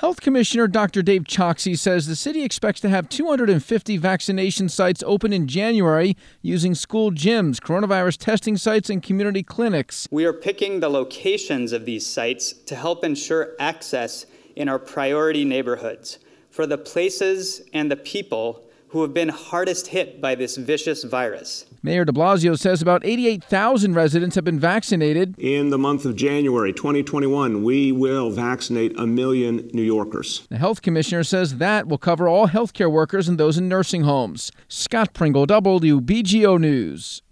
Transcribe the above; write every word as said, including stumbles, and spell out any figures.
Health Commissioner Doctor Dave Choksi says the city expects to have two hundred fifty vaccination sites open in January using school gyms, coronavirus testing sites, and community clinics. We are picking the locations of these sites to help ensure access in our priority neighborhoods for the places and the people who have been hardest hit by this vicious virus. Mayor de Blasio says about eighty-eight thousand residents have been vaccinated. In the month of January twenty twenty-one, we will vaccinate a million New Yorkers. The health commissioner says that will cover all healthcare workers and those in nursing homes. Scott Pringle, W B G O News.